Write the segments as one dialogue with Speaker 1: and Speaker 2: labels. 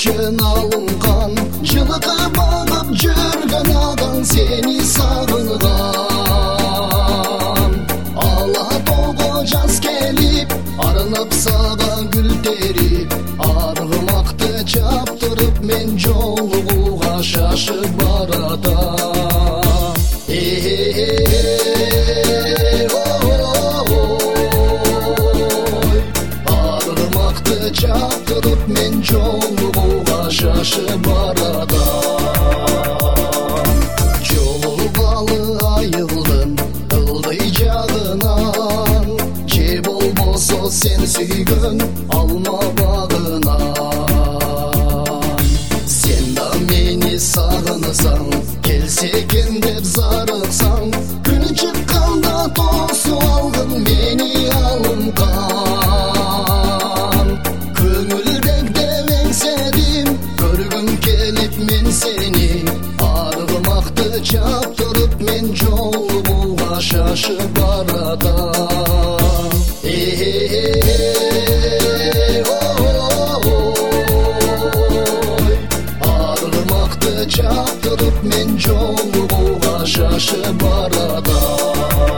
Speaker 1: көкшен алынған, жылқы бағып жүрген ағаң сені сағынған. Алатауға жаз келіп, арынып саған гүл теріп, арғымақты чаптырып мен жолығуға шашып барадам. Арғымақты чаптырып мен жолығуға шашып барадам. Жолығалы айылдым ылғи жағынан, же болбосо сен сүйгөн алма багынан. Сен да мени сағынсаң, келсе екен деп зарықсаң, күн шыққанда тосып алғын мени алынған. Көңілдерде еңседім, көргім келіп мен сені, арғымақты чаптырып мен жолығуға шашып барадам. Арғымақты чаптырып мен жолығуға шашып барадам.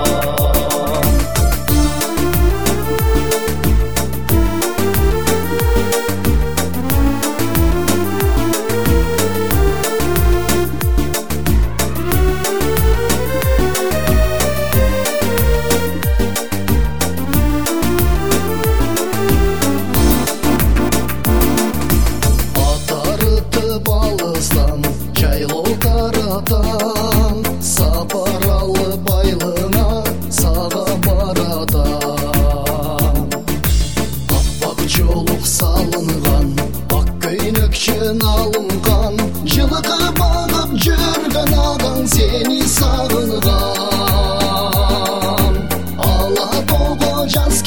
Speaker 1: Жайлау таратам, сапаралы байлына саға барадам. Аппақ жолық салынған, ақ көйнекшен алынған, жылқы бағып жүрген ағаң сені сағынған. Алатауға жаз